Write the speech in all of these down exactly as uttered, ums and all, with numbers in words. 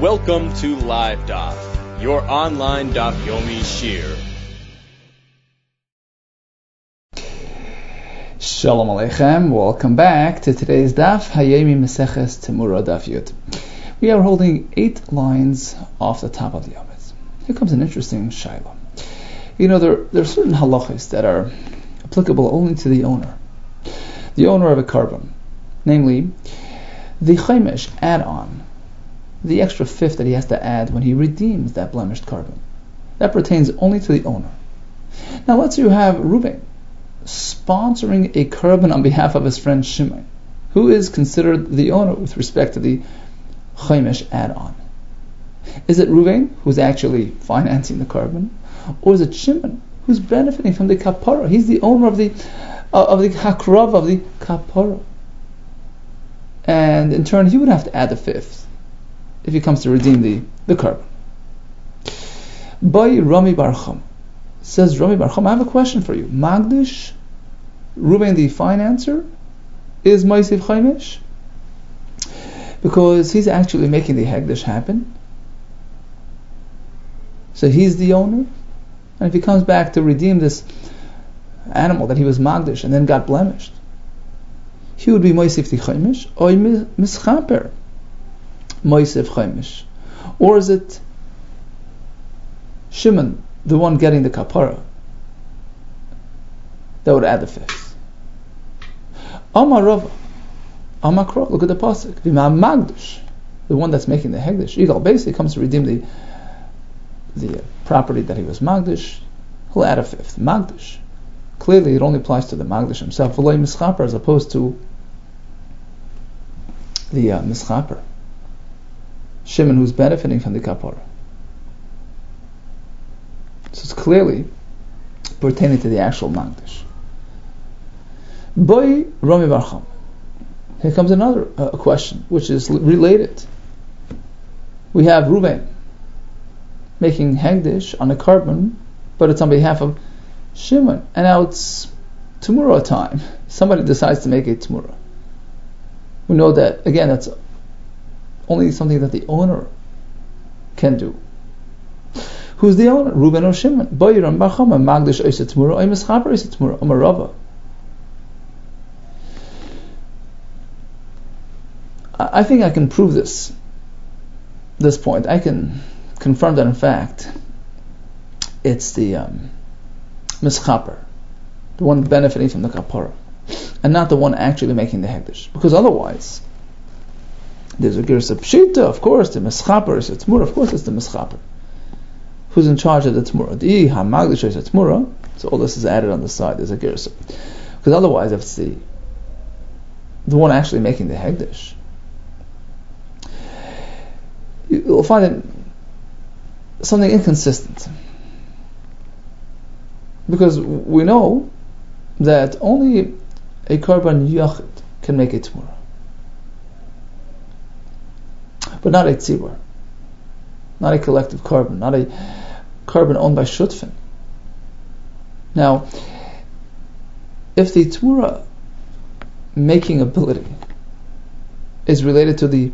Welcome to Live Daf, your online Daf Yomi Shir. Shalom Aleichem, welcome back to today's Daf Hayomi Maseches Temura Daf Yud. We are holding eight lines off the top of the Yomit. Here comes an interesting shaila. You know, there, there are certain halachas that are applicable only to the owner. The owner of a carbon. Namely, the chaimish add-on, the extra fifth that he has to add when he redeems that blemished carbon. That pertains only to the owner. Now let's say you have Reuben sponsoring a carbon on behalf of his friend Shimon, who is considered the owner with respect to the chaimish add-on. Is it Reuven who's actually financing the carbon, or is it Shimon who's benefiting from the kapara? He's the owner of the uh, of the hakrav of the kapara, and in turn he would have to add the fifth if he comes to redeem the, the carbon. By Rami Bar Chum, says Rami Bar Chum, I have a question for you. Magdish, Reuven the financer, is Maisiv Chaimish? Because he's actually making the Hegdish happen. So he's the owner. And if he comes back to redeem this animal that he was Magdish and then got blemished, he would be Maisiv the Chaimish, or Mischaper Maisiv Chaimish. Or is it Shimon, the one getting the kapara, that would add the fifth? Amar Rava, Amar Kro, look at the pasuk. V'ma Magdish, the one that's making the Hegdish. Yigal basically comes to redeem the the property that he was Magdish. He'll add a fifth. Magdish. Clearly, it only applies to the Magdish himself. V'loi Mischaper, as opposed to the uh, Mischaper, Shimon, who's benefiting from the kapara. So it's clearly pertaining to the actual Magdish. Boy Rami Bar Chum. Here comes another uh, question, which is related. We have Reuben making Hegdish on a carbon, but it's on behalf of Shimon. And now it's Temura time. Somebody decides to make a Temura. We know that, again, that's only something that the owner can do. Who's the owner? Reuben or Shimon? Boyram Bar Chum, Magdish Oiseh Temura, or Mischaper Oiseh Temura, or Rava. I think I can prove this. This point, I can confirm that in fact it's the um, Mischaper, the one benefiting from the kapara, and not the one actually making the Hegdish. Because otherwise, there's a Girsa Pshita, of course, the Mischaper is a Temura, of course it's the Mischaper. Who's in charge of the Temura? The Hamagdish is a Temura, so all this is added on the side, there's a Girsa. Because otherwise, if it's the, the one actually making the Hegdish, you'll find it something inconsistent. Because we know that only a Karban Yachid can make a Temura, but not a Tzibur, not a collective carbon, not a carbon owned by Shutfin. Now, if the Temura making ability is related to the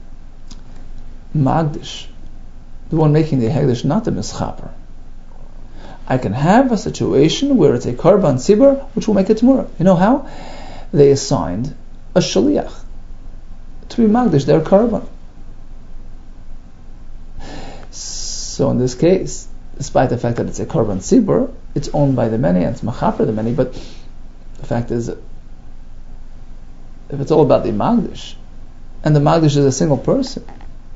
Magdish, the one making the Hegdish, not the Mischaper, I can have a situation where it's a Karban Tzibur which will make a Temura. You know how? They assigned a Shaliach to be Magdish, their Karban. So in this case, despite the fact that it's a Karban Tzibur, it's owned by the many and it's Machaper the many, but the fact is that if it's all about the Magdish, and the Magdish is a single person,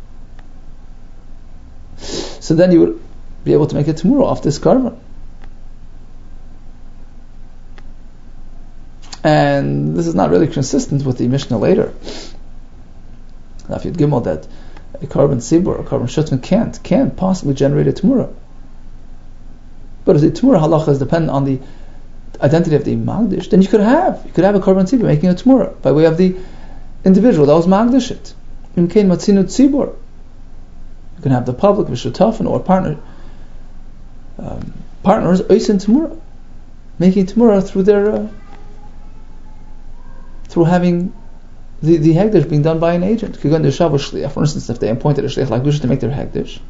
so then you would be able to make a Temura off this carbon. And this is not really consistent with the Mishnah later. If you'd Gimel that a carbon Tzibur, a carbon Shutman can't, can't possibly generate a Temura. But if the Temura halacha is dependent on the identity of the Magdish, then you could have, you could have a carbon Tzibur making a Temura by way of the individual that was Magdish it. Imkein Matzinu Tzibur. You can have the public, Vishutafan, or partner, um, partners, Oisin Temura, making Temura through their, uh, through having the, the hegdish being done by an agent. For instance, if they appointed a shliach like to make their hegdish,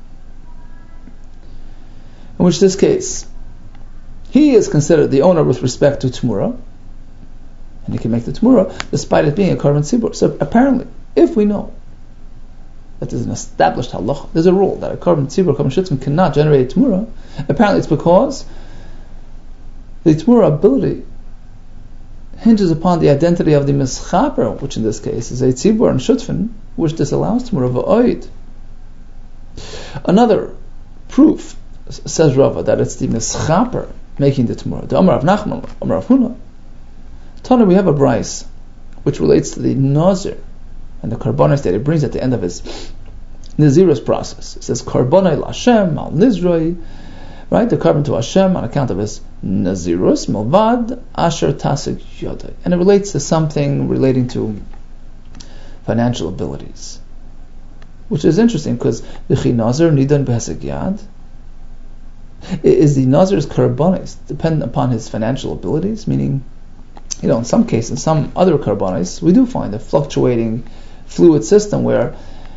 in which this case, he is considered the owner with respect to Tmura, and he can make the Tmura despite it being a korban tzibur. So apparently, if we know that there's an established halacha, there's a rule that a korban tzibur, korban shlichim cannot generate Tmura, apparently it's because the Tmura ability hinges upon the identity of the mischaper, which in this case is a tzibur and shutfin, which disallows Tmura v'oid. Another proof, says Rava, that it's the mischaper making the Tmura. The Amar of Nachman, Amar of Huna. Tana, we have a brais which relates to the nazir and the karbonos that he brings at the end of his nazirus process. It says karbonai l'Hashem al nizroi, right? The carbon to Hashem on account of his nazirus milvad asher tasik yodai, and it relates to something relating to financial abilities, which is interesting because v'chi nazir nidan b'hesek yad. Is the nazir's karbonos dependent upon his financial abilities? Meaning, you know, in some cases, in some other karbonos, we do find a fluctuating fluid system where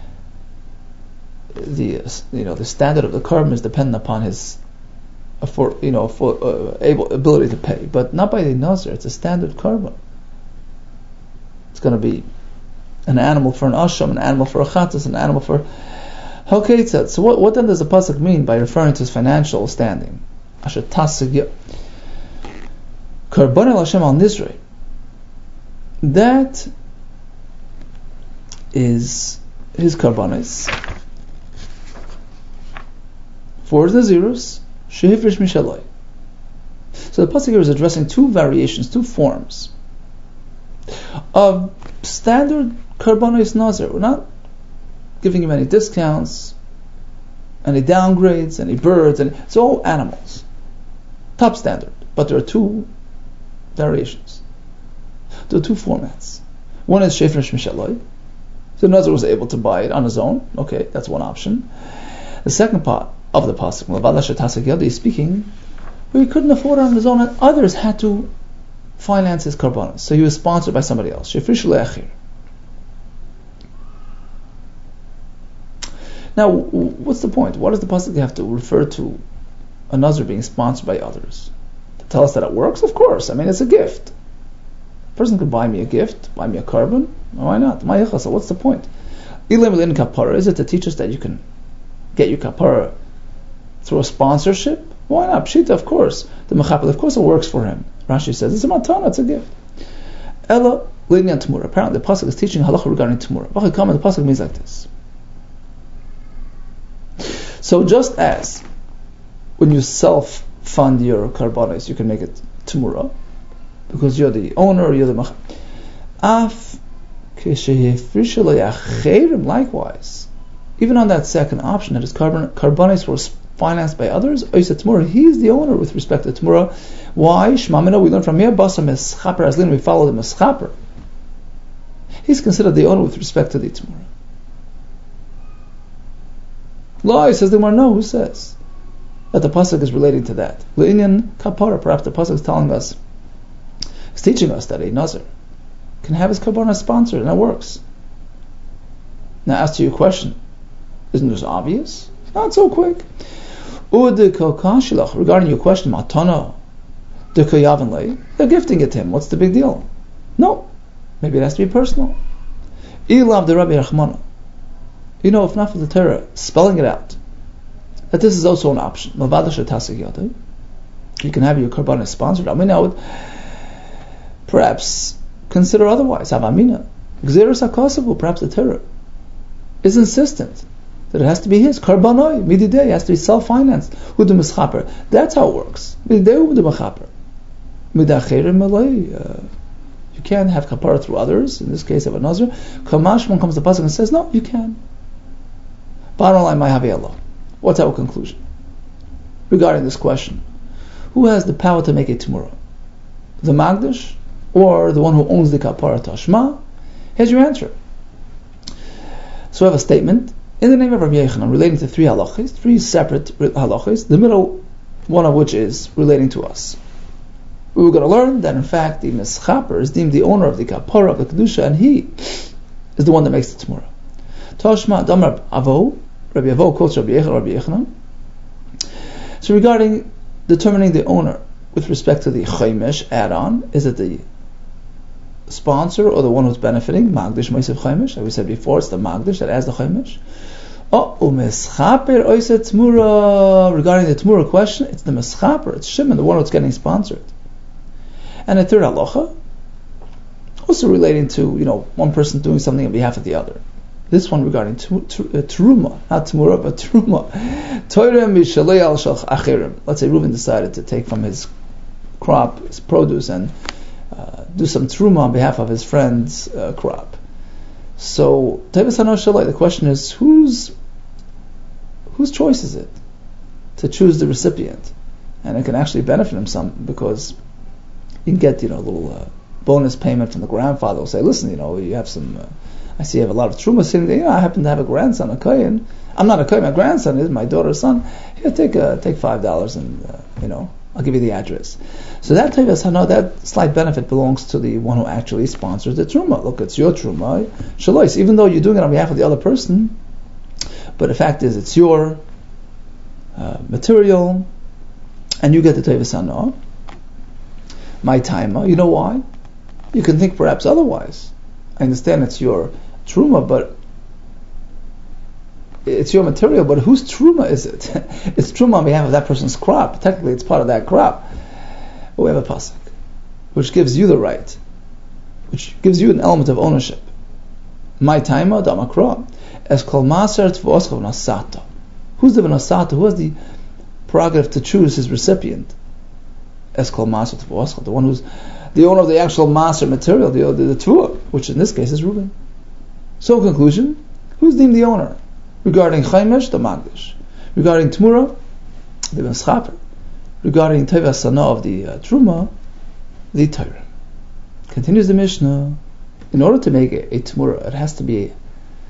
the you know the standard of the carbon is dependent upon his for you know for uh, able ability to pay, but not by the nazir. It's a standard carbon. It's going to be an animal for an asham, an animal for a chatas, an animal for okay. So what, what then does the pasuk mean by referring to his financial standing? Asher tasig Karbon Hashem al Nizrei. That is his karbanis for the nazirus shehifrish mishaloi. So the pasuk here is addressing two variations, two forms of standard karbanis nazir. We're not giving him any discounts, any downgrades, any birds, and it's all animals, top standard. But there are two variations. There are two formats. One is Shefresh Mishaloi. So the Nazir was able to buy it on his own. Okay, that's one option. The second part of the pasuk, is speaking where he couldn't afford it on his own, and others had to finance his karbanos. So he was sponsored by somebody else. Shefresh Le'achir. Now, what's the point? What does the pasuk have to refer to a Nazir being sponsored by others? To tell us that it works? Of course. I mean, it's a gift. A person could buy me a gift, buy me a carbon. Why not? What's the point? Is it to teach us that you can get your kapara through a sponsorship? Why not? Pshita, of course. The mechapel, of course it works for him. Rashi says, it's a matana, it's a gift. Ella, leading on Tamura. Apparently the pasuk is teaching halacha regarding Tamura. The pasuk means like this. So just as when you self-fund your karbanos, you can make it Tamura, because you're the owner, you're the mach. Af likewise, even on that second option, that his carbon, karbanos were financed by others, Tamura, he's the owner with respect to Tamura. Why? Shmamina, we learn from here, Basa Meschaper Azlin, we follow the Meschaper. He's considered the owner with respect to the Tamura. Law, says the Gemara, no, who says that the pasuk is relating to that? Le'inyan kapara, perhaps the pasuk is telling us, it's teaching us that a nazir can have his karbanos sponsored, and it works. Now, as to your question, isn't this obvious? Not so quick. Regarding your question, matana, they're gifting it to him. What's the big deal? No, maybe it has to be personal. Ilav the Rabbi Rachmana. You know, if not for the Torah, spelling it out, that this is also an option. You can have your karbanos sponsored. I mean, I would perhaps consider otherwise. Avamina. Gzeros HaKosavu, perhaps the Torah is insistent that it has to be his. Karbanoi, mididei, has to be self-financed. Hudu mischaper. That's how it works. Mididei hudu mechaper. Midacherim malay. You can't have kapara through others, in this case of a nazir. Kamash, one comes to pasuk and says, no, you can. Bottom line, my Allah. What's our conclusion regarding this question? Who has the power to make a Tamura? The Magdash or the one who owns the kapara tashma? Here's your answer. So we have a statement in the name of Rabbi Yochanan relating to three halachas, three separate halachas, the middle one of which is relating to us. we were going to learn that in fact the mischaper is deemed the owner of the kapara, of the kedusha, and he is the one that makes the tmura. Toshma damar avo, Rabbi Avo quotes Rabbi Yechon, Rabbi Yechonon. So regarding determining the owner with respect to the chaimish add-on, is it the sponsor or the one who's benefiting? Magdish Meisav Chaimish, like we said before, it's the Magdish that adds the Chaimish. Oh, u'mischaper oisa tmura. Regarding the tmura question, it's the mischaper, it's Shimon, the one who's getting sponsored. And a third halacha, also relating to, you know, one person doing something on behalf of the other. This one regarding teruma, not tmura, but teruma. Toirem mishalei al shalch achirim. Let's say Reuven decided to take from his crop, his produce, and uh, do some teruma on behalf of his friend's uh, crop. So, Tevis Hano Shalai, the question is, whose whose choice is it to choose the recipient? And it can actually benefit him some, because you can get, you know, a little uh, bonus payment from the grandfather. Will say, listen, you know, you have some, uh, I see you have a lot of truma sitting there. You know, I happen to have a grandson, a kohen. I'm not a kohen, my grandson is my daughter's son. Here, take uh, take five dollars, and uh, you know, I'll give you the address. So that Tevis Hano, that slight benefit belongs to the one who actually sponsors the truma. Look, it's your truma, shalois. Even though you're doing it on behalf of the other person, but the fact is, it's your uh, material, and you get the Tevis Hano. My timer, you know why? You can think perhaps otherwise. I understand it's your truma, but it's your material, but whose truma is it? It's truma on behalf of that person's crop. Technically, it's part of that crop. But we have a pasuk, which gives you the right, which gives you an element of ownership. My timer, damakra, es kol maser tvoskav nasata. Who's the nasata? Who has the prerogative to choose his recipient? Es kol maser tvoskav, the one who's the owner of the actual maser material, the the, the tvua, which in this case is Reuben. So, in conclusion, who's deemed the owner? Regarding chaimish, the magdish. Regarding tmura, the mischaper. Regarding tevas sana of the uh, truma, the Torah. Continues the Mishnah. In order to make a, a tmura, it has to be a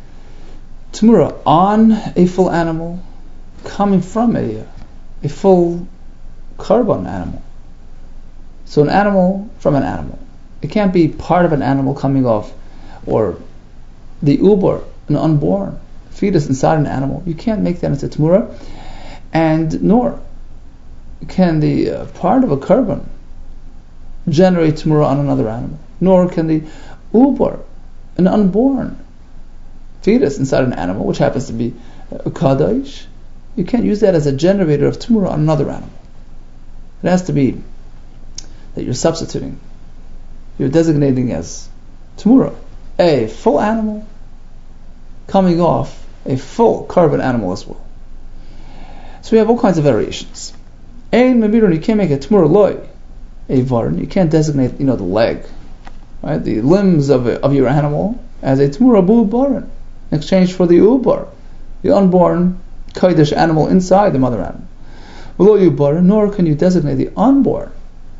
tmura on a full animal, coming from a a full carbon animal. So an animal from an animal. It can't be part of an animal coming off, or the uber, an unborn fetus inside an animal. You can't make that into tmura, and nor can the uh, part of a carbon generate tmura on another animal, nor can the uber, an unborn fetus inside an animal, which happens to be a kaddish, you can't use that as a generator of tmura on another animal. It has to be that you're substituting, you're designating as tmura a full animal coming off a full carbon animal as well. So we have all kinds of variations. Ein memirun, you can't make a tmura loy, a varn, you can't designate, you know, the leg, right, the limbs of a, of your animal as a tmura bu baran, in exchange for the ubar, the unborn kodesh animal inside the mother animal. Below you baran, nor can you designate the unborn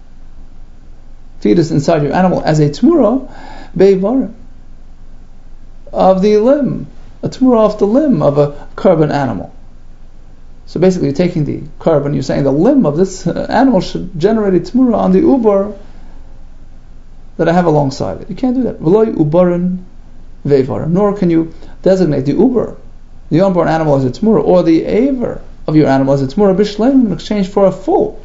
fetus inside your animal as a tmura be varan, of the limb, a tmura off the limb of a carbon animal. So basically, you're taking the carbon, you're saying the limb of this uh, animal should generate a tmura on the ubar that I have alongside it. You can't do that. V'lo ubarin ve'varim. Nor can you designate the ubar, the unborn animal, as a tmura, or the aver of your animal as a tmura b'shleim in exchange for a full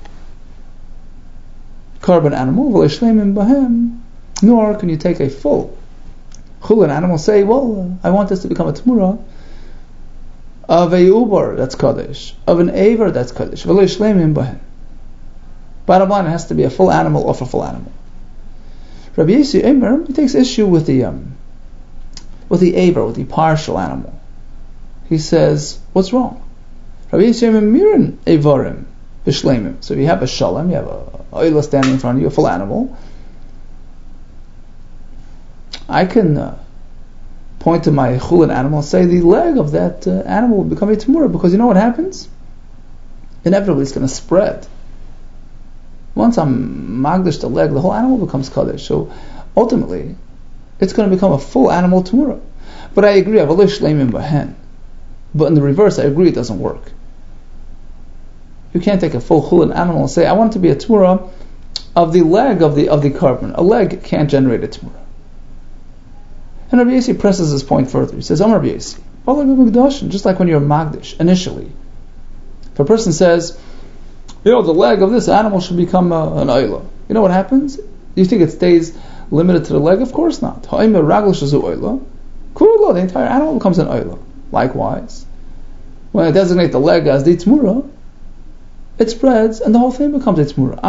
carbon animal. V'lo shleimim bahem. Nor can you take a full chulin animal, say, well, I want this to become a tmura of a ubar that's kaddish, of an aver that's kaddish. Bottom line, it has to be a full animal or a full animal. Rabbi Yossi Eimer, he takes issue with the um, with the aver, with the partial animal. He says, what's wrong? Rabbi Yossi Eimer mirin avarim b'shleimim. So if you have a shalom, you have a oila standing in front of you, a full animal, I can uh, point to my chulin animal and say the leg of that uh, animal will become a tmura, because you know what happens? Inevitably it's going to spread. Once I'm magdish the leg, the whole animal becomes kaddish. So ultimately, it's going to become a full animal tmura. But I agree, but in the reverse, I agree it doesn't work. You can't take a full chulin animal and say, I want it to be a tmura of the leg of the of the carbon. A leg can't generate a Tmura. And Rabbi Yossi presses this point further. He says, Amar Rabbi Yossi, just like when you're Magdish, initially. If a person says, you know, the leg of this animal should become a, an oila, you know what happens? You think it stays limited to the leg? Of course not. The entire animal becomes an oila. Likewise, when I designate the leg as the Tmura, it spreads and the whole thing becomes a Tmura.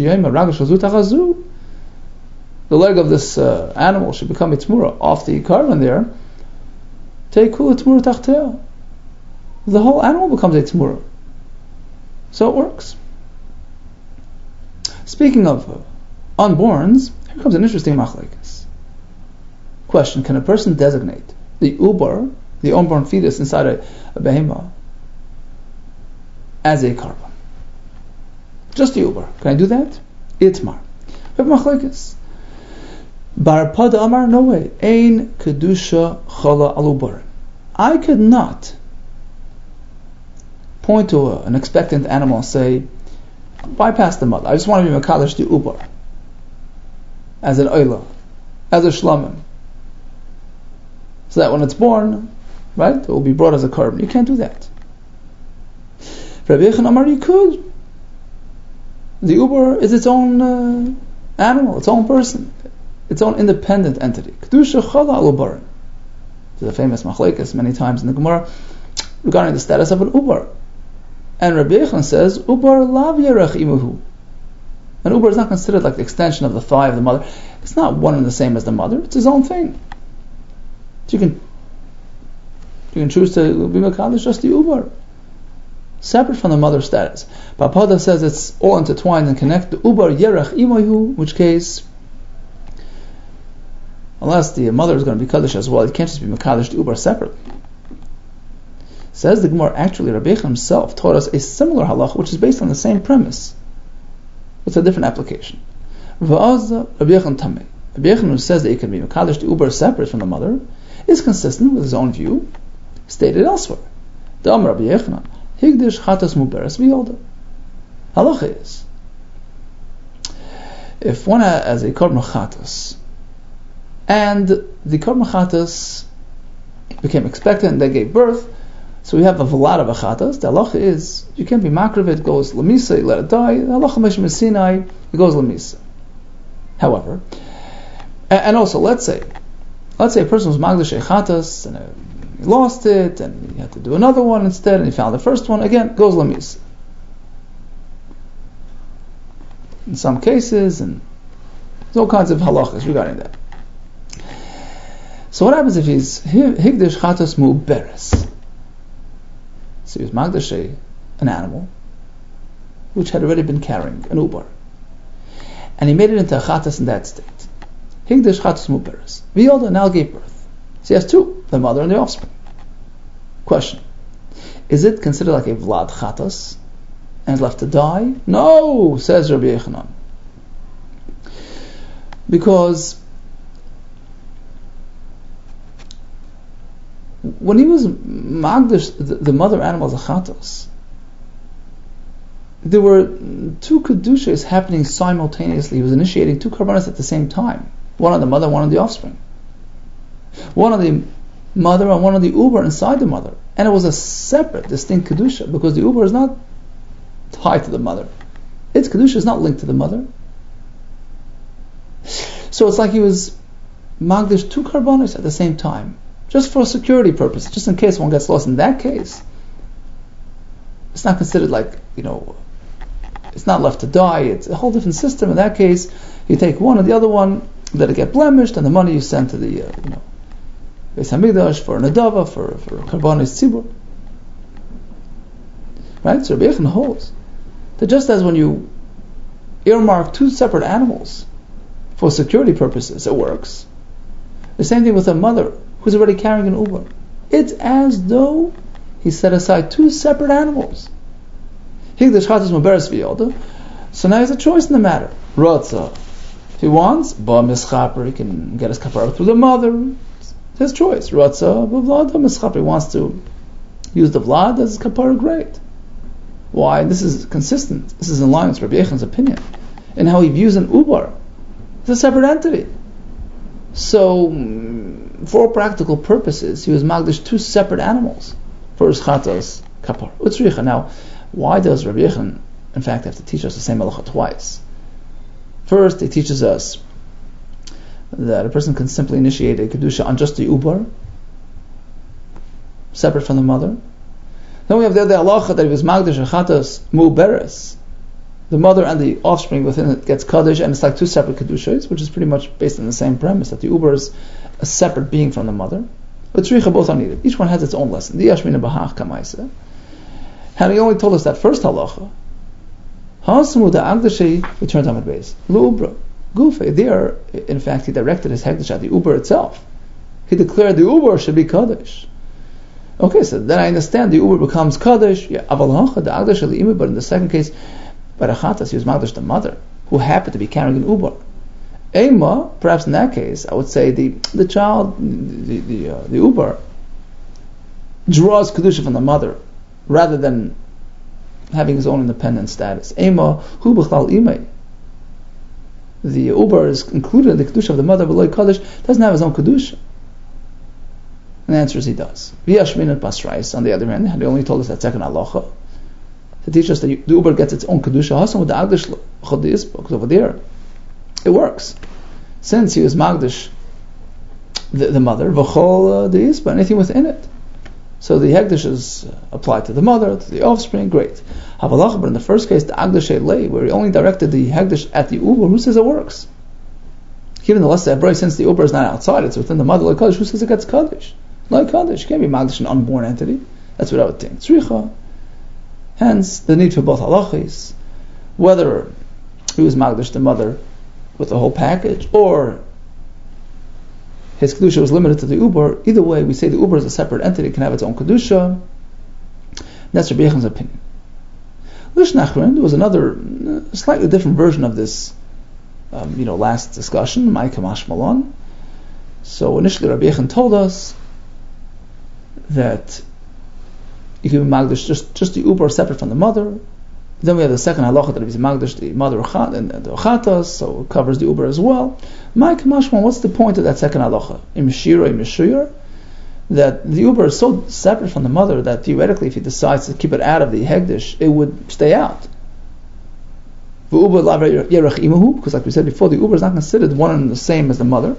The leg of this uh, animal should become a Tmura off the carbon there. The whole animal becomes a Tmura. So it works. Speaking of uh, unborns, here comes an interesting machlekes. Question: can a person designate the ubar, the unborn fetus inside a, a behemah, as a carbon? Just the ubar. Can I do that? Itmar. We have machlekes. Bar Pada Amar, no way. Ein kedusha chala alubar. I could not point to a, an expectant animal and say, bypass the mother. I just want to be mekadosh the ubar as an oila, as a shlamim, so that when it's born, right, it will be brought as a carbon. You can't do that. Rabbi Yechon Amar, you could. The ubar is its own uh, animal, its own person, its own independent entity. Kedusha chala alubar. There's a famous machlekes many times in the Gemara regarding the status of an ubar. And Rabbi Yechon says, ubar lav yerech imuhu. An ubar is not considered like the extension of the thigh of the mother. It's not one and the same as the mother. It's his own thing. So you can you can choose to be mekadosh just the ubar, separate from the mother status. Papada says it's all intertwined and connected. Ubar yerech imuhu, in which case, unless the mother is going to be kaddish as well, it can't just be mekadosh the ubar separately. Says the Gemara, actually Rabbi Yechon himself taught us a similar halacha, which is based on the same premise. It's a different application. V'azza Rabbi Yechon tamei. Rabbi Yechon, who says that you can be mekadosh the ubar separate from the mother, is consistent with his own view, stated elsewhere. The Amar Rabbi Yechon, higdish chatas muberes v'yolda. Halacha is, if one has a korban chatas, and the korban chatas became expectant and they gave birth, so we have a velad of achatas. The halacha is, you can't be makriv, it goes lemisa, you let it die. The halacha mishmah sinai, it goes lemisa. However, and also let's say, let's say a person was magdash achatas and uh, he lost it, and he had to do another one instead, and he found the first one again, goes lemisa. In some cases, and there's all kinds of halachas regarding that. So what happens if he's higdish chatas mu'beres? So he was magdash an animal which had already been carrying an ubar, and he made it into a chatas in that state. Higdish chatas mu'beres. V'yolda now gave birth. So he has two, the mother and the offspring. Question: is it considered like a vlad chatas and is left to die? No, says Rabbi Yechanan, because when he was magdash the, the mother animal as a chatos, there were two kedushas happening simultaneously. He was initiating two karbanos at the same time, one on the mother, one on the offspring, one on the mother and one on the uber inside the mother, and it was a separate, distinct kedusha, because the uber is not tied to the mother. Its kedusha is not linked to the mother. So it's like he was magdash two karbanos at the same time, just for security purposes, just in case one gets lost. In that case, it's not considered like, you know, it's not left to die, it's a whole different system. In that case, you take one and the other one, let it get blemished, and the money you send to the, uh, you know, Beis Hamikdash for Nadava, for, for Karbanis Tzibur. Right? So Rabbi Yechon holds that just as when you earmark two separate animals for security purposes, it works. The same thing with a mother who's already carrying an uber. It's as though he set aside two separate animals. Higdash chatas muberes v'yolda. So now he has a choice in the matter. Rotza, if he wants, ba mischaper, he can get his kapara through the mother. It's his choice. Rotza, ba vlad mischaper, he wants to use the vlad as his kapara, great. Why? This is consistent. This is in line with Rabbi Yechon's opinion. in how he views an uber. It's a separate entity. So, for all practical purposes, he was magdish two separate animals for his chatas kapar. Utzricha. Now, why does Rabbi Yechon, in fact, have to teach us the same halacha twice? First, he teaches us that a person can simply initiate a kedusha on just the uber, separate from the mother. Then we have the other halacha that he was magdish chatas mu'beres. The mother and the offspring within it gets kaddish, and it's like two separate kedushas, which is pretty much based on the same premise that the uber is a separate being from the mother. But tzricha, both are needed. Each one has its own lesson. The yashmina bahach kamaisa. And he only told us that first halacha. Hasamu da agdashay returns on base. Lu'ubra gufe. There, in fact, he directed his hekdesh at the uber itself. He declared the uber should be kaddish. Okay, so then I understand the uber becomes kaddish. Yeah, aval hacha da agdashay li'imah. But in the second case, by the chatas, he was magdish the mother, who happened to be carrying an uber. Ema, perhaps in that case, I would say the the child, the the, uh, the uber, draws kedusha from the mother, rather than having his own independent status. Ema, hu b'chlal imay. The uber is included in the kedusha of the mother, but like kaddish doesn't have his own kedusha. And the answer is he does. V'yashmin and pasrais. On the other hand, they only told us that second halacha to teach us that the uber gets its own kedusha. Hasam with the agdish chodis, because over there it works. Since he was magdish the, the mother, v'chol the isba, anything within it. So the hekdesh is applied to the mother, to the offspring. Great. Havalach, but in the first case, the agdish lay, where he only directed the hekdesh at the uber, who says it works? Even the lesser Hebrew, since the uber is not outside, it's within the mother, like kaddish, who says it gets kaddish? Like kaddish, can't be magdish an unborn entity. That's what I would think. Tzricha. Hence, the need for both halachis, whether he was magdish the mother with the whole package, or his kedusha was limited to the uber. Either way, we say the uber is a separate entity, can have its own kedusha. That's Rabbi Yechon's opinion. Lishnachrin, there was another, uh, slightly different version of this, um, you know, last discussion, Mai Kamash Malon. So initially, Rabbi Yechon told us that you can be magdish just, just the uber separate from the mother. Then we have the second halacha that if he's magdish the mother and the chatas, so it covers the uber as well. Mike Mashman, what's the point of that second halacha? Imshira, imshir, that the uber is so separate from the mother that theoretically, if he decides to keep it out of the hegdish, it would stay out. Because, like we said before, the uber is not considered one and the same as the mother,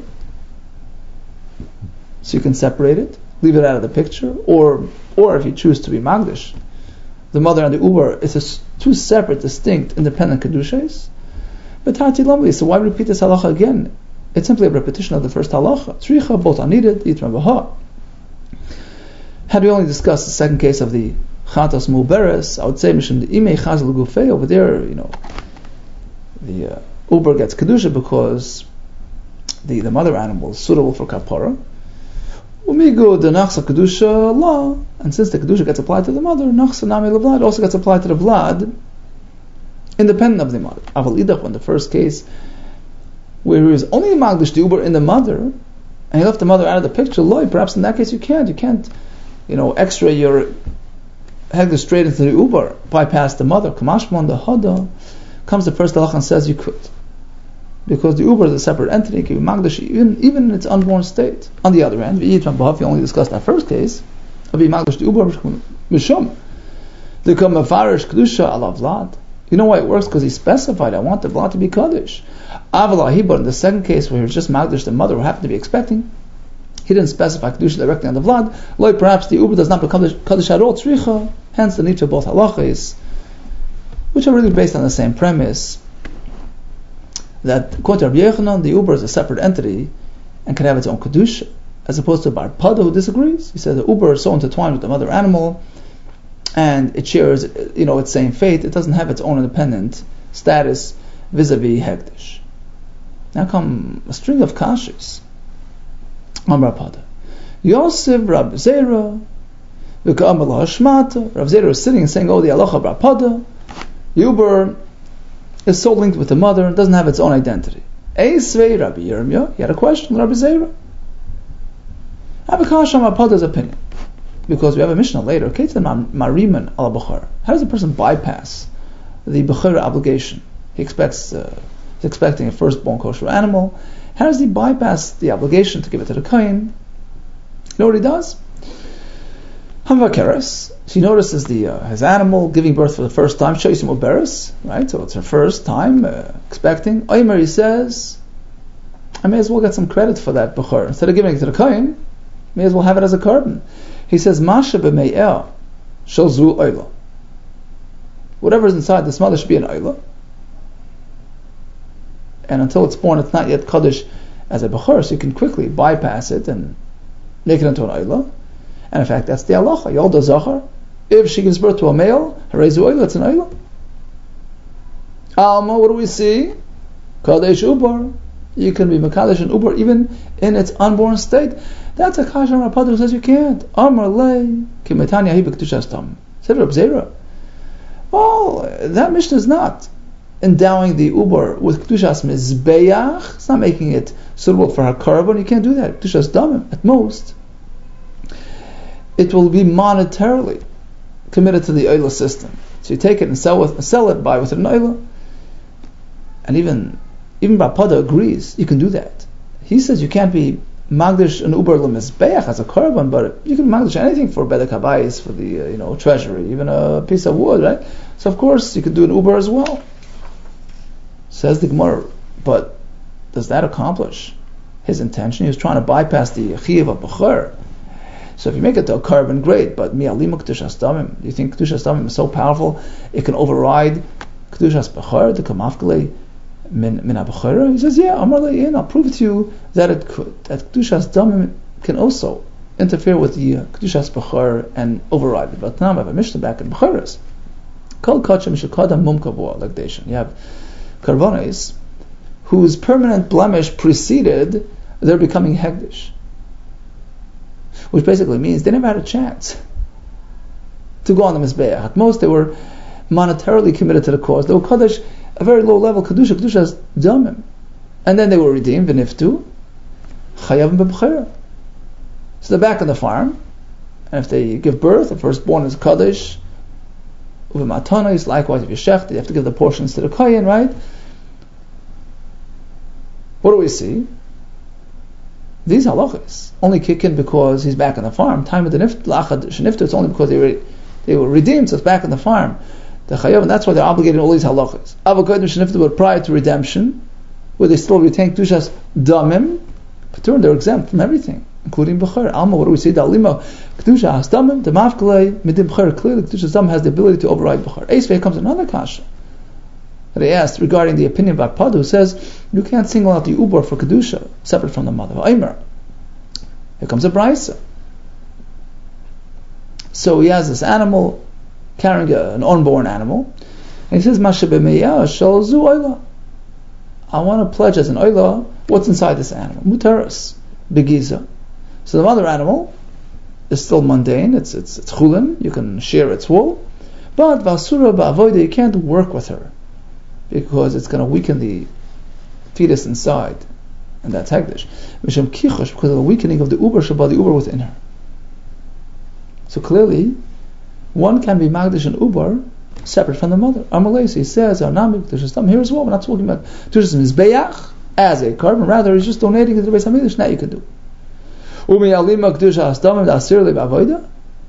so you can separate it, leave it out of the picture, or or if you choose to be magdish the mother and the uber, it's a, two separate, distinct, independent kedushas. But Tati Lamli, so why repeat this halacha again? It's simply a repetition of the first halacha. Tzricha, both are needed, yitram v'ha. Had we only discussed the second case of the chatas mu'beres, I would say mishum the imei chazal gufei, over there, you know, the uh, uber gets kedusha because the, the mother animal is suitable for kapara. Umigo the nachsa kedusha la, and since the kedusha gets applied to the mother, nachsa nami levlad also gets applied to the vlad, independent of the mother. Aval idach, in the first case, where he was only magdish the uber in the mother, and he left the mother out of the picture, loy, perhaps in that case you can't, you can't, you know, x-ray your hegdish straight into the uber, bypass the mother. Kamashmon the hada, comes the first halach and says you could. Because the uber is a separate entity, it can be magdish even, even in its unborn state. On the other hand, we only discussed that first case, of magdish the uber mishum. They come mafarish kedusha ala vlad. You know why it works? Because he specified, I want the vlad to be kaddish. Avalahi, but in the second case where he was just magdish the mother who happened to be expecting, he didn't specify kedusha directly on the vlad. Like perhaps the uber does not become kaddish at all, tzricha. Hence the need for both halachas, which are really based on the same premise, that according to Rabbi Yochanan, the uber is a separate entity and can have its own kedusha, as opposed to Bar Pada, who disagrees. He says the uber is so intertwined with the mother animal, and it shares, you know, its same fate. It doesn't have its own independent status vis-a-vis hekdesh. Now come a string of kashas on Bar Pada. Yosef Rab Zera, V'ka'am Allah Hashmata. Rav Zera is sitting and saying, oh, the halacha Bar Pada, uber is so linked with the mother and doesn't have its own identity. Eisvei Rabbi Yirmiyah, he had a question, Rabbi Zera. Abakash on Pada's opinion. Because we have a Mishnah later, Mariman al Bukhar. How does a person bypass the Bukhara obligation? He He expects, uh, he's expecting a firstborn kosher animal. How does he bypass the obligation to give it to the kohen? You know what he does? Hamvakeres. She notices the uh, his animal giving birth for the first time. Shoisim Uberes, right? So it's her first time uh, expecting. Omer, he says, I may as well get some credit for that bechor. Instead of giving it to the kohen, may as well have it as a carbon. He says, Masha b'me'er shel zu oila. Whatever is inside this mother should be an oila. And until it's born, it's not yet kaddish as a bechor, so you can quickly bypass it and make it into an oila. And in fact, that's the halacha. Yolda zachar. If she gives birth to a male, harezu oila, it's an oila. Alma, what do we see? Kadesh ubar. You can be mekadesh and ubar even in its unborn state. That's a kasha on Rav who says you can't. Amar lei kimetanya hi b'kedushas tam. Said Reb Zera. Well, that Mishnah is not endowing the ubar with kedushas mizbeach. It's not making it suitable for her carbon. You can't do that. Kedushas damim at most. It will be monetarily committed to the oila system. So you take it and sell with, sell it, buy with an oila. And even even Rapada agrees you can do that. He says you can't be magdish an uber lemizbeach as a carbon, but you can magdish anything for bedek habayis, for the uh, you know treasury, even a piece of wood, right? So of course you could do an uber as well. Says the Gemara, but does that accomplish his intention? He was trying to bypass the chiyuv of bechor. So if you make it to a carbon, great, but mi'alima kedushas damim, do you think kedushas damim is so powerful it can override kedushas bechor, the kamafkele min min ha-bechora? He says, yeah, Amar le'in, I'll prove to you that it could, that kedushas damim can also interfere with the uh, kedushas bechor and override it. But now I have a Mishnah back in bechoras. Kol kachem shekadam mum kavua, like Deshan. You have karbonis whose permanent blemish preceded their becoming hegdish. Which basically means they never had a chance to go on the Mizbeach. At most, they were monetarily committed to the cause. They were Kaddish, a very low level, Kedusha, Kedusha's Damim. And then they were redeemed, V'niftu, Chayavim B'b'chera. So they're back on the farm, and if they give birth, the firstborn is Kaddish, Uv'matana is likewise if you shech, you have to give the portions to the Kayin, right? What do we see? These halachas only kick in because he's back on the farm. Time of the nifta, it's only because they were they were redeemed, so it's back on the farm. The chayav, and that's why they're obligated in all these halachas. Avodah shenifta, but prior to redemption, where they still retain kedushas damim, but they're exempt from everything, including bechor. Alma, what do we say? Dalima kedushas damim, the mafkalei midim bechor. Clearly, kedushas damim has the ability to override bechor. Eisvei comes another kasha that I asked regarding the opinion of Akpadu, who says you can't single out the ubar for kedusha separate from the mother. Aimer. Here comes a brisa. So he has this animal carrying a, an unborn animal, and he says, "Masha b'me'ah shel zu oila." I want to pledge as an oila what's inside this animal. Mutaras begiza. So the mother animal is still mundane. It's it's it's chulin. You can share its wool, but vasura ba'avoida, you can't work with her, because it's going to weaken the fetus inside, and that's hegdish. Misham kichosh, because of the weakening of the uber shabbat, the uber within her. So clearly, one can be magdish and uber separate from the mother. Amalei, he says, Arnamik, there's some here as well. We're not talking about Tushas Mizbeach as a carbon, rather he's just donating it to the Beis HaMikdash. Now you can do. Umi alima kedusha hasdamim da'asir le'ba'avoida.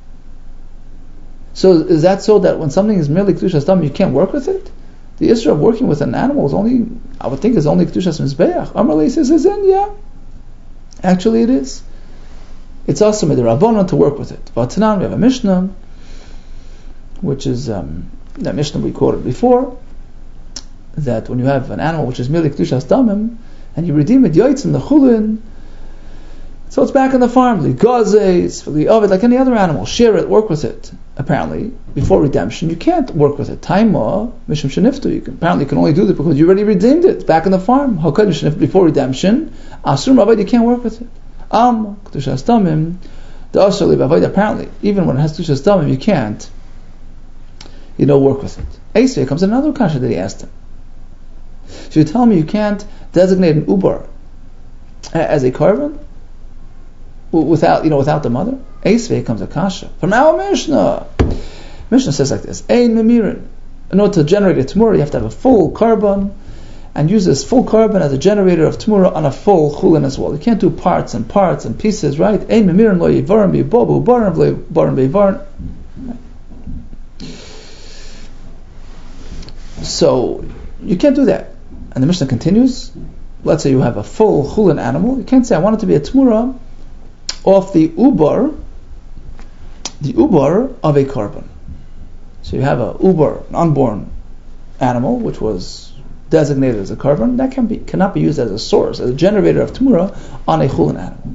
So is that so that when something is merely kedusha hasdamim, you can't work with it? The issue of working with an animal is only, I would think, is only kedushas mizbeach. Amalei says, is in, yeah. Actually, it is. It's also made the Rabbanon to work with it. V'atanan, we have a Mishnah, which is um, that Mishnah we quoted before, that when you have an animal which is merely kedushas damim, and you redeem it, yotzim the chulin, so it's back on the farm. The gazes, for the ovid, like any other animal, share it, work with it. Apparently, before redemption, you can't work with it. Taima, mishum sheniftu. You can apparently you can only do that because you already redeemed it. It's back in the farm. Hakad sheniftu before redemption. Asur mavad, you can't work with it. Am kedushas damim, the asur lebavad. Apparently, even when it has kedushas damim, you can't, you know, work with it. Eisvei comes another kasha that he asked him. So you tell me you can't designate an ubar as a carbon without, you know, without the mother? Eisvei comes a kasha from our Mishnah. Mishnah says like this: Ein memirin in order to generate a Tamura, you have to have a full carbon, and use this full carbon as a generator of Tamura on a full chulin as well. You can't do parts and parts and pieces, right? So, you can't do that. And the Mishnah continues, let's say you have a full chulin animal, you can't say, I want it to be a Tamura off the ubar, the ubar of a carbon. So you have a ubar, an unborn animal, which was designated as a carbon, that can be cannot be used as a source, as a generator of Tamura on a chulin animal.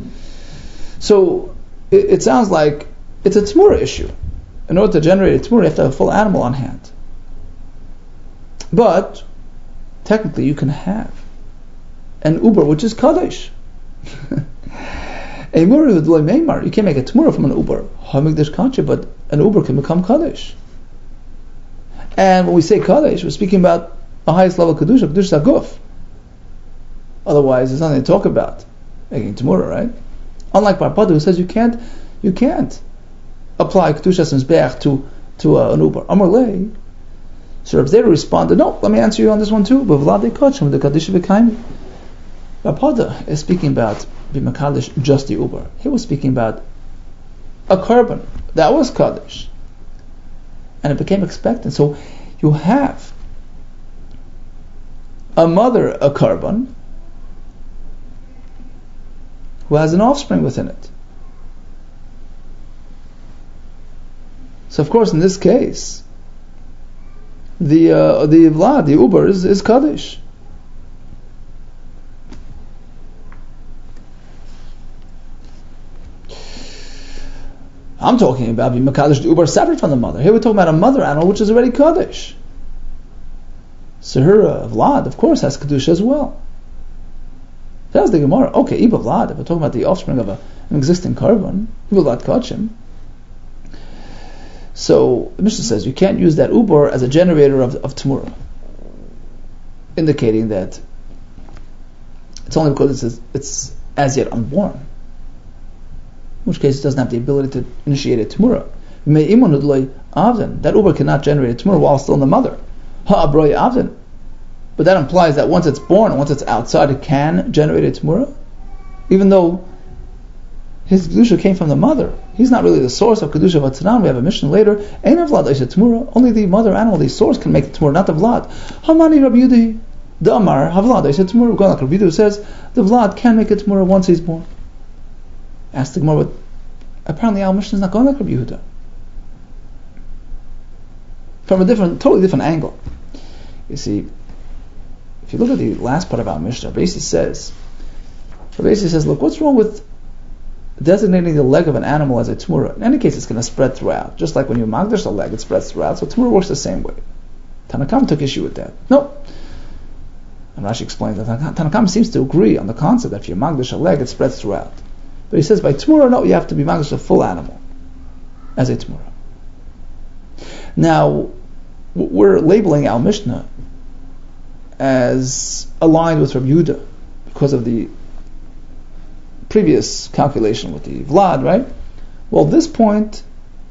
So it, it sounds like it's a Tamura issue. In order to generate a Tamura, you have to have a full animal on hand. But technically, you can have an ubar which is kaddish. A mura with loy meimar, you can't make a Tamura from an ubar. Hamigdash kanche, but an ubar can become kaddish. And when we say kaddish, we're speaking about the highest level kedusha, kedusha aguf. Otherwise, there's nothing to talk about making Tamura, right? Unlike Bar Pada, who says you can't, you can't apply kedusha mizbeach to to uh, an ubar. Amar lei. So Rav Zera responded, no, let me answer you on this one too. B'vladei kachim the kadisha v'kaimi. Bar Pada is speaking about b'makadish just the ubar. He was speaking about a carbon that was kaddish, and it became expectant. So you have a mother, a carbon, who has an offspring within it. So of course, in this case, the uh, the vlad, the uber is, is kaddish. I'm talking about being Makadish the Ubar separate from the mother. Here we're talking about a mother animal which is already Kaddish. So her uh, Vlad, of course, has Kedusha as well. That's the Gemara. Okay, Iba Vlad, if we're talking about the offspring of a, an existing carbon, Iba Vlad Kachim. So the Mishnah says you can't use that Ubar as a generator of, of Tamura, indicating that it's only because it's, it's as yet unborn. In which case it doesn't have the ability to initiate a Tamura. That Uber cannot generate a Tamura while still in the mother. But that implies that once it's born and once it's outside, it can generate a Tamura, even though his Kedusha came from the mother. He's not really the source of Kedusha of Atanan. We have a mission later. Ain't a Vlad Aisha Tamura. Only the mother animal, the source, can make the Tamura, not the Vlad. Hamani Rabbi Yudi, the Amar, Havlad Aisha Tamura. Going like Rabbi Yudi says, the Vlad can make a Tamura once he's born. Asked the Gemara, but apparently our mission is not going like Rabbi Yehuda. From a different, totally different angle. You see, if you look at the last part of our Mishnah, Rabbi says, Rabbi says, look, what's wrong with designating the leg of an animal as a Tamura? In any case, it's going to spread throughout. Just like when you magdash the leg, it spreads throughout. So Tamura works the same way. Tanakam took issue with that. No. And Rashi explains that Tanakam seems to agree on the concept that if you magdash a leg, it spreads throughout. But he says by Tamura, no, you have to be magdash a full animal as a Tamura. Now, we're labeling our Mishnah as aligned with Rabbi Yehuda because of the previous calculation with the Vlad, right? Well, this point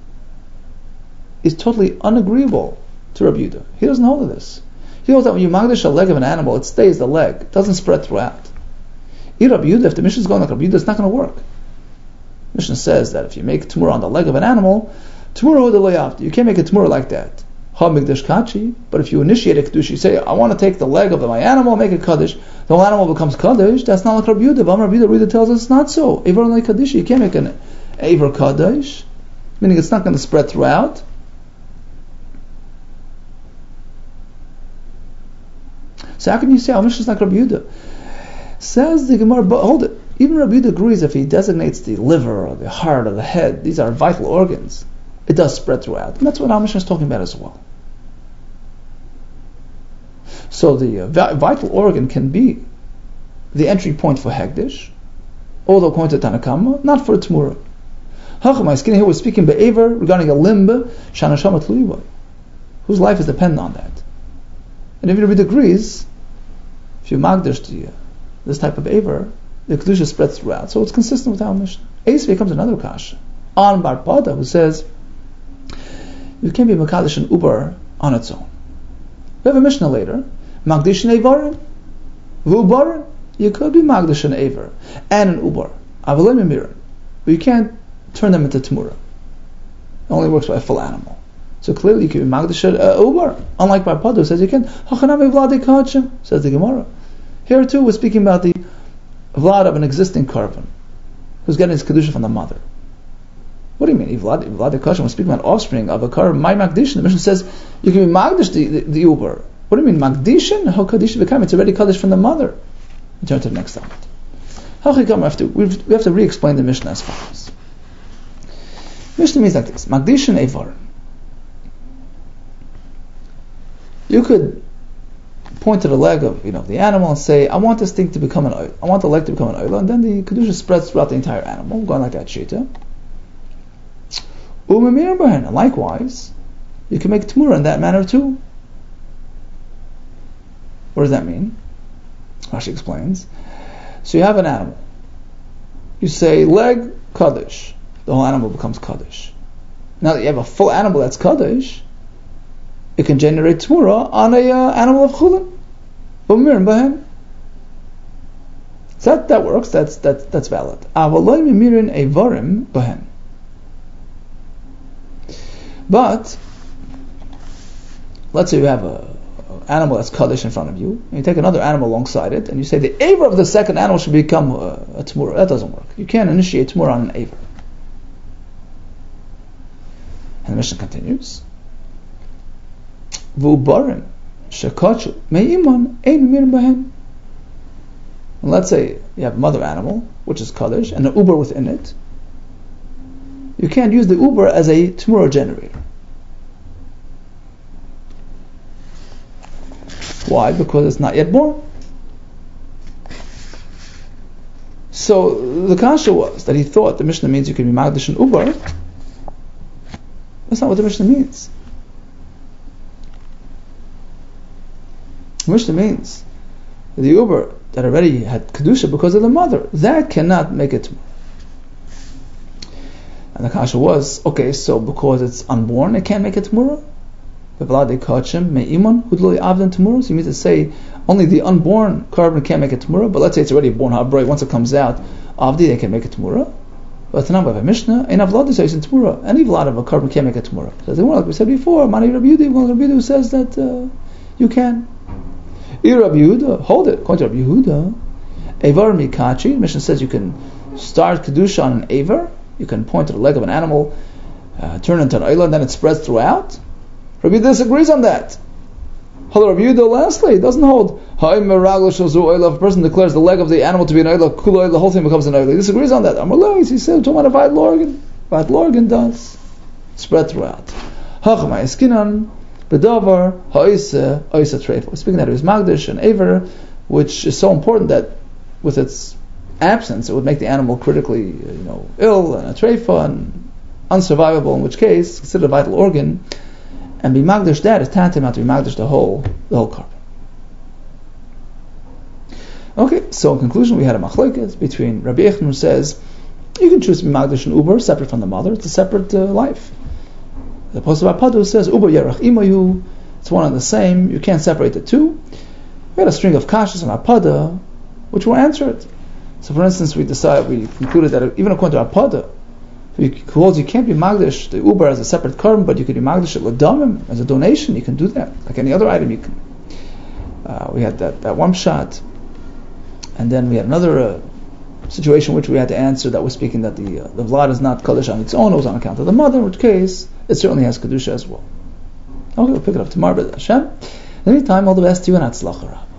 is totally unagreeable to Rabbi Yehuda. He doesn't hold to this. He holds that when you magdash a leg of an animal, it stays the leg. It doesn't spread throughout. Rabbi Yehuda, if the Mishnah is going like Rabbi Yehuda, it's not going to work. Mishnah says that if you make Tamura on the leg of an animal, Tamura hodelayavdi, you can't make a Tamura like that. Ha migdash kachi, but if you initiate a Kaddish, you say, I want to take the leg of my animal, make it Kaddish, the whole animal becomes Kaddish, that's not like Rabbi Yehuda. But Rabbi Yehuda tells us it's not so. Avar like Kaddish, you can't make an Avar Kaddish, meaning it's not going to spread throughout. So how can you say our Mishnah is like Rabbi Yehuda? Says the Gemara, but hold it. Even Rabbi Yehuda agrees if he designates the liver or the heart or the head, these are vital organs, it does spread throughout. And that's what our Mishnah is talking about as well. So the uh, vi- vital organ can be the entry point for Hegdish, although according to Tanakama, not for a Tamura. Hachamai Skin here was speaking be'aver regarding a limb, Shanashama Tluiwa, whose life is dependent on that. And if Rabbi Yehuda agrees, if you magdash the uh, this type of aver, the Kedusha spreads throughout. So it's consistent with our Mishnah. Eisvei comes another kasha on Bar Pada, who says you can't be Makadish and Ubar on its own. We have a Mishnah later, Magdishin Eivarim, V'ubarim. You could be Magdish an Eivar and an Ubar, Avalim Miran, but you can't turn them into Tmura. It only works by a full animal. So clearly you can be Magdish an uh, Ubar, unlike by Padu says you can. Hachanami Vladi Kachim, says the Gemara. Here too we're speaking about the Vlad of an existing Karvan, who's getting his Kedusha from the mother. What do you mean? Vlad Vlad Kachim, we're speaking about offspring of a Karvan, my Magdish. The Mishnah says you can be Magdish the, the, the Ubar. What do you mean Magdishin? How Kaddish become? It's already Kaddish from the mother. We turn to the next element. We have to, we have to re-explain the Mishnah as follows. Mishnah means like this: Magdishin Eivar. You could point to the leg of you know the animal and say, "I want this thing to become an oil. I want the leg to become an oil," and then the kedusha spreads throughout the entire animal, going like that shita. Umemir b'hen. And likewise, you can make tmura in that manner too. What does that mean? Rashi explains. So you have an animal. You say leg kaddish. The whole animal becomes kaddish. Now that you have a full animal that's kaddish, it can generate tmura on a uh, animal of chulin. Umirim b'hen. So that that works. That's that that's valid. Avaloi mimirin eivarim b'hen. But let's say you have a animal that's kaddish in front of you, and you take another animal alongside it, and you say the aver of the second animal should become a, a tmura. That doesn't work. You can't initiate tmura on an aver. And the Mishnah continues. V'ubarim shekachu me'iman ein mir b'hen. And let's say you have a mother animal, which is kaddish, and an uber within it. You can't use the uber as a tmura generator. Why? Because it's not yet born. So the kasha was that he thought the Mishnah means you can be magdish and uber. That's not what the Mishnah means. The Mishnah means that the uber that already had kedusha because of the mother, that cannot make it. And the kasha was, okay, so because it's unborn, it can't make it tmura? So you mean to say only the unborn carbon can't make a tmura, but let's say it's already born habroi. Once it comes out, avdi they can make a tmura. But now we have a Mishnah, and avlad says in tmura. Any vlad of a carbon can't make a tmura. So like we said before, Mani Rabbi Yehuda, one Rabbi Yehuda says that uh, you can. Ir Rabbi Yehuda, hold it. According to Rabbi Yehuda, avar mikachi. Mishnah says you can start kedusha on an avar. You can point to the leg of an animal, uh, turn it into an oila, and then it spreads throughout. Rabbi Yehuda disagrees on that. Hold Rabbi Yehuda lastly doesn't hold. If a person declares the leg of the animal to be an oila, the whole thing becomes an oila. He disagrees on that. Amalai, he said, talking about a vital organ. Vital organ does spread throughout. Hachmai skinan bedavar ha'isa ha'isa treifa. Speaking that it was magdish and aver, which is so important that with its absence it would make the animal critically, you know, ill and a treifa and unsurvivable. In which case, considered a vital organ. And be magdish that is tantamount to be magdish the whole the whole carbon. Okay, so in conclusion we had a machlokes between Rabbi Yechon who says you can choose to be magdish and uber separate from the mother. It's a separate uh, life. The Apostle Padu says uber yerach imayu. It's one and the same. You can't separate the two. We had a string of kashas on Apada which were answered. So for instance, we decided we concluded that even according to Apada, you holds you can't be magdish the uber as a separate carbon, but you can be magdish it l'damim as a donation. You can do that like any other item. You can. Uh, we had that, that one shot, and then we had another uh, situation which we had to answer that was speaking that the uh, the vlad is not kaddish on its own; it was on account of the mother. In which case, it certainly has kedusha as well. Okay, we'll pick it up tomorrow, B'ezras Hashem. In the meantime, all the best to you and Hatzlacha.